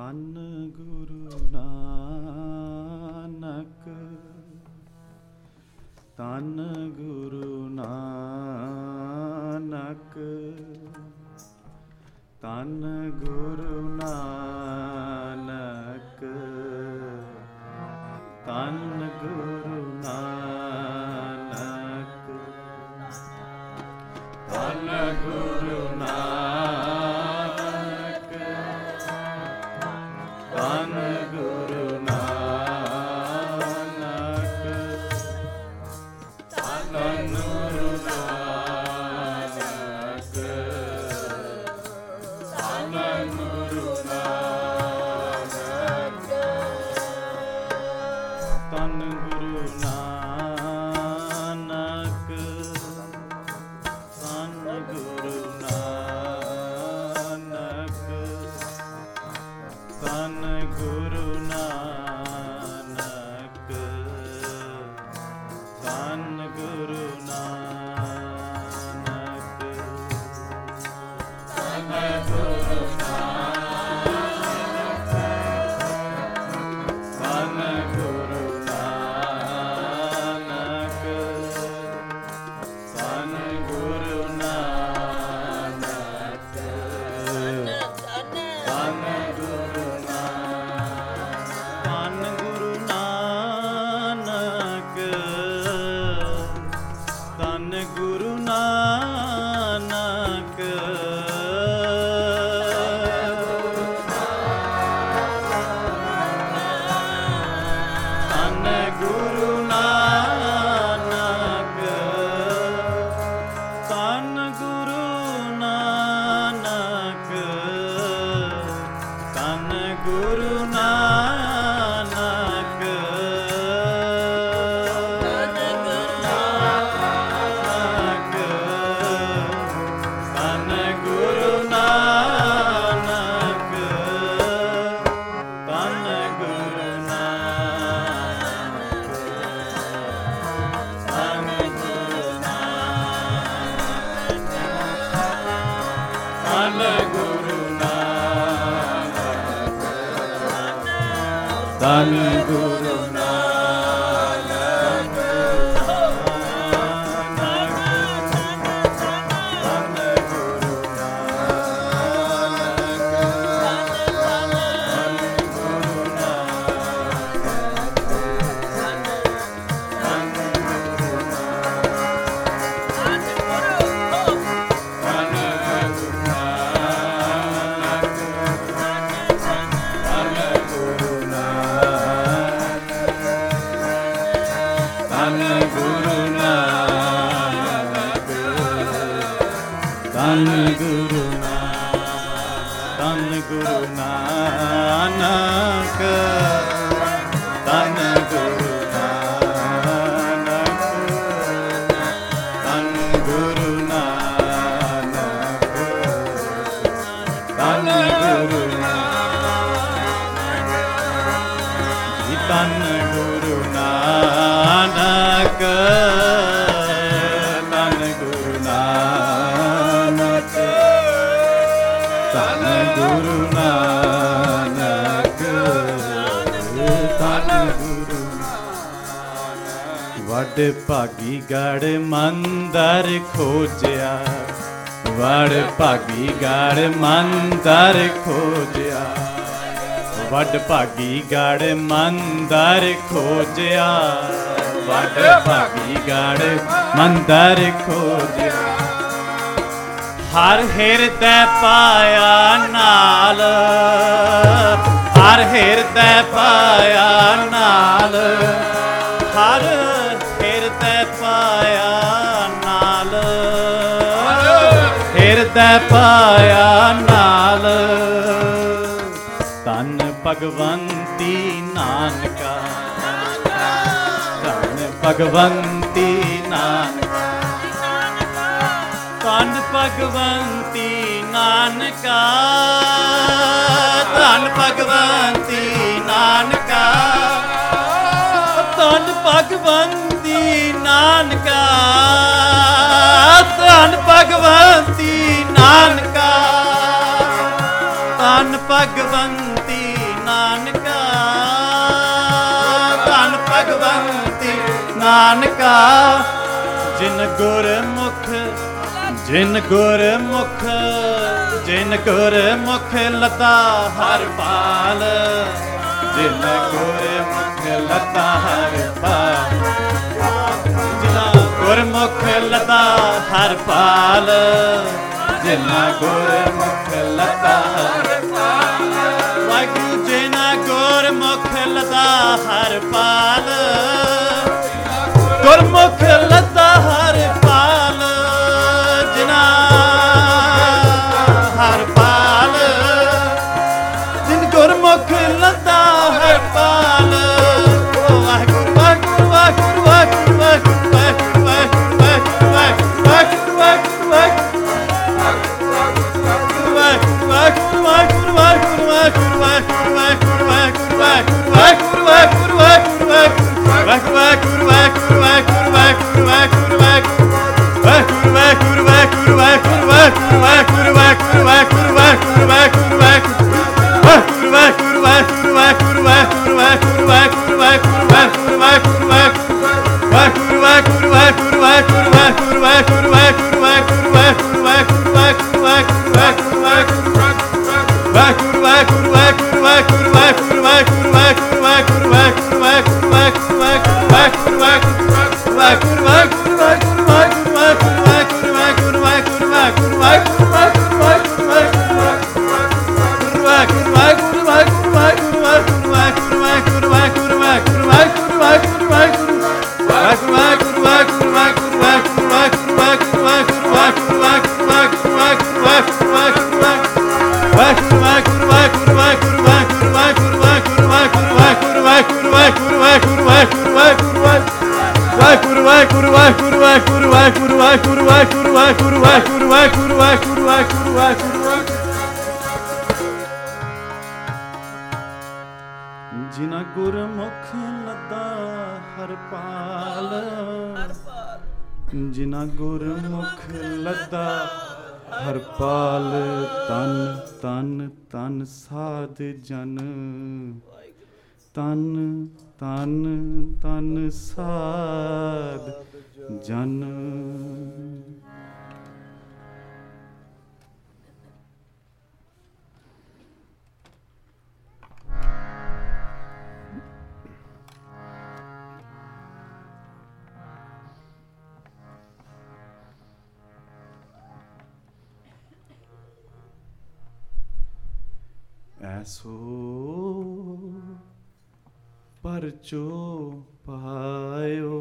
ਧੰਨ ਗੁਰੂ ਨਾਨਕ, ਧੰਨ ਗੁਰੂ ਨਾਨਕ, ਧੰਨ ਗੁਰੂ ਨਾਨਕ, ਧੰਨ ਗੁਰੂ ਨਾਨਕ, ਧੰਨ ਗੁਰੂ ਨਾਨਕ, ਧੰਨ ਗੁਰੂ ਨਾਨਕ, ਧੰਨ ਗੁਰੂ ਨਾਨਕ, ਧੰਨ ਗੁਰੂ ਨਾਨਕ, ਧੰਨ ਗੁਰੂ ਨਾਨਕ, ਧੰਨ ਗੁਰੂ ਨਾਨਕ, ਧੰਨ ਗੁਰੂ ਨਾਨਕ, ਧੰਨ ਗੁਰੂ ਨਾਨਕ, ਧੰਨ ਗੁਰੂ ਨਾਨਕ, ਧੰਨ ਗੁਰੂ ਨਾਨਕ, ਧੰਨ ਗੁਰੂ ਨਾਨਕ, ਧੰਨ ਗੁਰੂ ਧੰਨ ਗੁਰੂ ਨਾਨਕ, ਧੰਨ ਗੁਰੂ ਨਾਨਕ, ਧੰਨ ਗੁਰੂ ਨਾਨਕ, ਧੰਨ ਗੁਰੂ ਨਾਨਕ, ਧੰਨ ਗੁਰੂ ਨਾਨਕ, ਧੰਨ ਗੁਰੂ ਨਾਨਕ, ਧੰਨ ਗੁਰੂ ਨਾਨਕ, ਧੰਨ ਗੁਰੂ ਨਾਨਕ, ਧੰਨ ਗੁਰੂ ਨਾਨਕ, ਧੰਨ ਗੁਰੂ ਨਾਨਕ, ਧੰਨ ਗੁਰੂ ਨਾਨਕ, ਧੰਨ ਗੁਰੂ ਨਾਨਕ, ਧੰਨ ਗੁਰੂ ਨਾਨਕ, ਧੰਨ ਗੁਰੂ ਨਾਨਕ, ਧੰਨ ਗੁਰੂ ਨਾਨਕ, ਧੰਨ ਗੁਰੂ ਨਾਨਕ, ਧੰਨ ਗੁਰੂ ਨਾਨਕ, ਧੰਨ ਗੁਰੂ ਨਾਨਕ। ਵਡ ਭਾਗੀ ਗੜ ਮੰਦਰ ਖੋਜਿਆ, ਵਡ ਭਾਗੀ ਗੜ ਮੰਦਰ ਖੋਜਿਆ, ਵਡ ਭਾਗੀ ਗੜ ਮੰਦਰ ਖੋਜਿਆ, ਵਡ ਭਾਗੀ ਗੜ ਮੰਦਰ ਖੋਜਿਆ, ਹਰ ਹਿਰਦੈ ਪਾਇਆ ਨਾਲ, ਹਰ ਹਿਰਦੈ ਪਾਇਆ ਨਾਲ, ਹਰ ਹਿਰਦੈ ਪਾਇਆ ਨਾਲ, ਹਿਰਦੈ ਪਾਇਆ ਨਾਲ, ਧੰਨ ਭਗਵੰਤੀ ਨਾਨਕਾ, ਧੰਨ ਭਗਵੰਤੀ ਨਾਨਕਾ, ਧੰਨ ਭਗਵੰਤੀ ਨਾਨਕਾ, ਧੰਨ ਭਗਵੰਤੀ ਨਾਨਕਾ, ਧੰਨ ਭਗਵੰਤੀ ਨਾਨਕਾ, ਧੰਨ ਭਗਵੰਤੀ ਨਾਨਕਾ, ਧੰਨ ਭਗਵੰਤੀ ਨਾਨਕਾ ਧੰਨ ਭਗਵੰਤੀ ਨਾਨਕਾ ਜਿਨ ਗੁਰਮੁਖ ਜਿਨ ਗੁਰਮੁਖ ਜਿਨ ਗੁਰਮੁਖ ਲਤਾ ਹਰ ਪਾਲ ਜਿਨ ਗੁਰਮੁਖ ਲਤਾ ਹਰ ਪਾਲ ਜਿਨਾ ਗੁਰਮੁਖ ਲਤਾ ਹਰ ਪਾਲ ਜਿਨਾ ਗੁਰਮੁਖ ਲਤਾ ਹਰ ਪਾਲ ਵਾਹਿਗੁਰੂ ਜਿਨਾ ਗੁਰਮੁਖ ਲਤਾ ਹਰ ਪਾਲ ਗੁਰਮੁਖ ਲਤਾ ਹਰ ਪਾਲ ਜਿਨਾ ਹਰ ਪਾਲ ਜਿਨ ਗੁਰਮੁਖ ਲਤਾ ਹਰ ਪਾਲ ਵਾਹਿਗੁਰੂ ਵਾਹਿਗੁਰੂ ਵਾਹਿਗੁਰੂ ਵਾਹਿਗੁਰੂ ਵਾਹਿਗੁਰੂ ਵਾਹਿਗੁਰੂ ਵਾਹਿਗੁਰੂ ਜਿਨਾ ਗੁਰਮੁਖ ਲਤਾ ਹਰ ਪਾਲ ਜਿਨਾ ਗੁਰਮੁਖ ਲਤਾ ਹਰ ਪਾਲ ਤਨ ਤਨ ਤਨ ਸਾਧ ਜਨ ਤਨ ਤਨ ਤਨ ਸਾਧ ਜਨ ਐਸੋ ਪਰਚੋ ਪਾਇਓ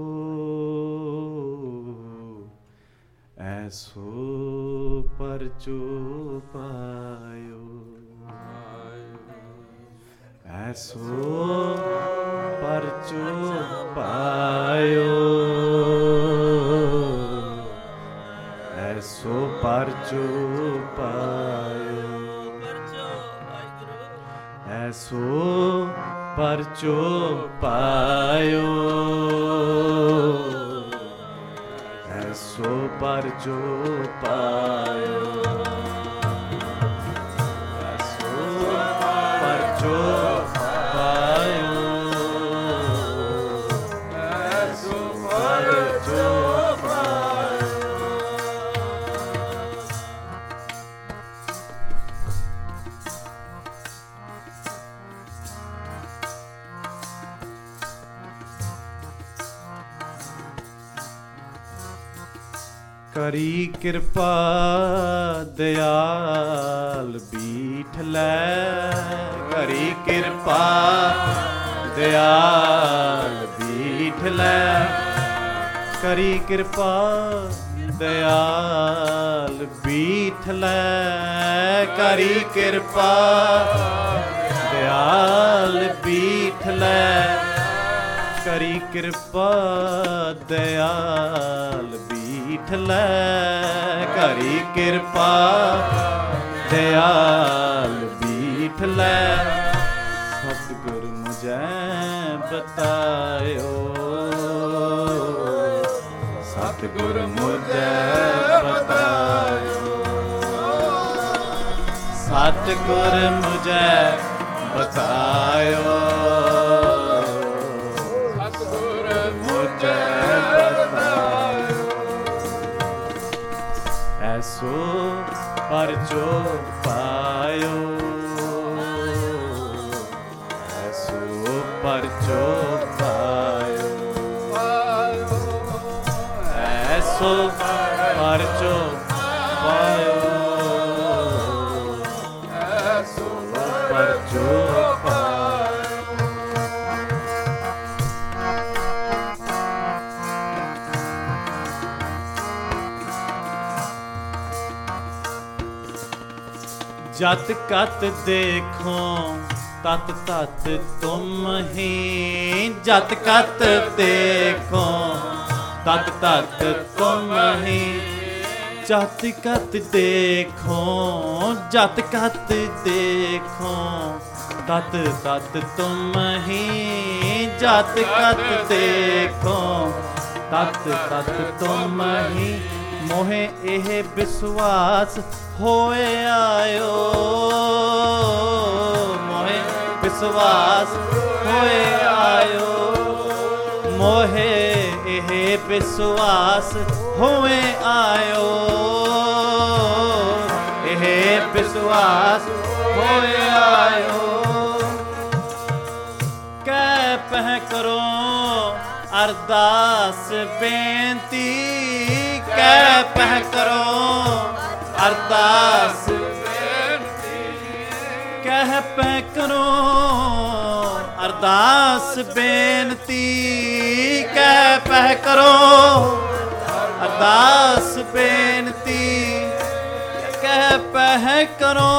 ਐਸੋ ਪਰਚੋ ਪਾਇਓ ਐਸੋ ਪਰਚੋ ਪਾਇਓ ਐਸੋ ਪਰਚੋ ਪਾਇਓ ਐਸੋ ਪਰਚੋ ਪਾਇਓ ਐਸੋ ਪਰਚੋ ਪਾਇਓ ਐਸੋ ਪਰਚੋ ਪਾਇਓ ਐਸੋ ਪਰਚੋ ਕਰੀ ਕਿਰਪਾ ਦਿਆਲ ਬੀਠ ਲੈ ਕਰੀ ਕਿਰਪਾ ਦਿਆਲ ਬੀਠ ਲੈ ਕਰੀ ਕਿਰਪਾ ਦਿਆਲ ਬੀਠ ਲੈ ਕਰੀ ਕਿਰਪਾ ਦਿਆਲ ਬੀਠ ਲੈ ਕਰੀ ਕਿਰਪਾ ਦਿਆਲ ਬੀਠ ਲੈ ਕਰੀ ਕਿਰਪਾ ਦਿਆਲ ਬੀਠ ਲੈ ਸਤਿਗੁਰ ਮੁਝੈ ਬਤਾਇਓ ਸਤਿਗੁਰ ਮੁਝੈ ਬਤਾਇਓ ਸਤਿਗੁਰ ਮੁਝੈ ਬਤਾਇਓ ਸਤਿਗੁਰ ਮੁਝੈ ਬਤਾਇਓ ਐਸੋ ਪਰਚੋ ਪਾਇਓ ਐਸੋ ਪਰਚੋ ਪਾਇਓ ਐਸੋ ਪਰਚੋ ਪਾਇਓ ਐਸੋ ਪਰਚੋ जत कत देखो तत तत तुम ही जत कत देखो तत तत तुम ही जत कत देखो जत कत देखो तत तत तुम ही जत कत देखो तत तत तुम ही मोहे एह विश्वास होए आयो मोहे विश्वास होए आयो मोहे एह विश्वास होए आयो एह विश्वास होए आयो कै पह करो अरदास बेनती कै पह करो अरदास कह पह करो अरदास बेनती कह पह करो अरदास बेनती कह पह करो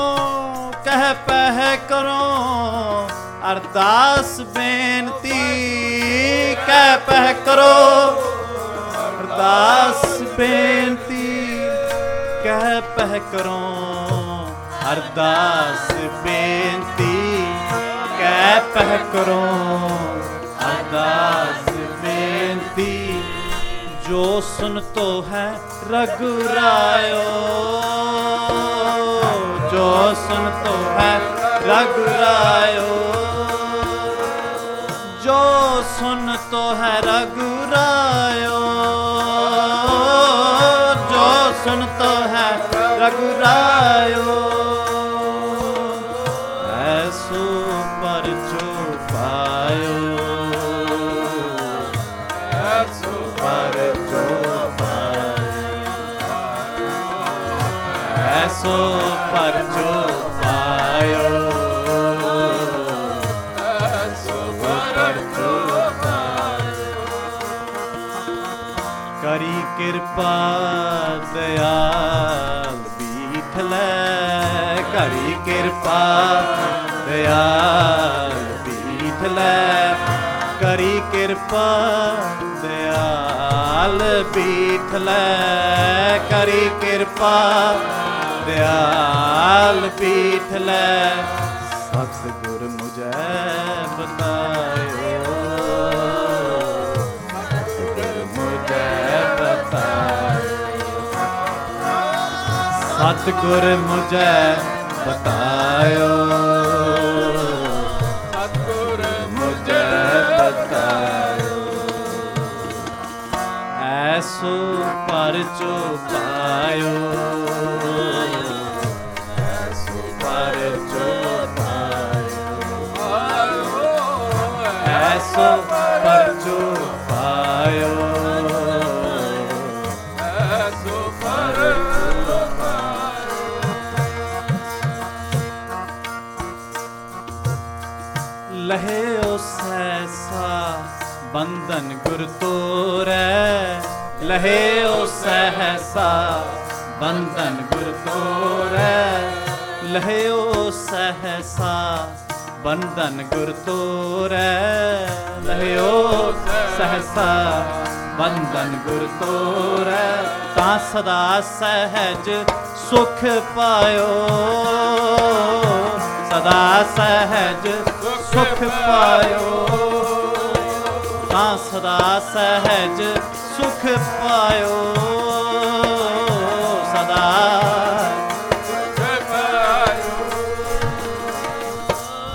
अरदास बेनती कह पह करो अरदास बेनती कह पह करो अरदास बेनती कह पह करो अरदास बेनती जो सुन तो है रघुरायो जो सुन तो है रघुरायो जो सुन तो है रघुरायो जो सुन तो है रघुरायो ऐसो परचो पायो ऐसो परचो पायो ऐसो परचो पायो ऐसो परचो करी कृपा दयाल बीठलै करी कृपा दयाल बीठलै करी कृपा दयाल बीठलै करी कृपा दयाल बीठलै सतगुर मुझे बतायो सतगुर मुझे बतायो सतगुर मुझे बतायो ऐसो परचो पायो ऐसो परचो पायो ऐसो परचो पायो ऐसो परचो लहे ओ सहसा बंधन गुर तोरै लहे ओ सहसा बंधन गुर तोरै लहे ओ सहसा बंधन गुर तोरै लहे ओ सहसा बंधन गुर तोरै तां सदा सहज सुख पायो सदा सहज सुख पायो तां सदा सहज सुख पायो सदा सुख पायो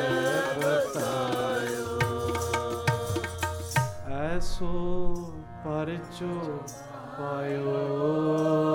ਸੋ ਪਰਚੋ ਪਾਇਓ।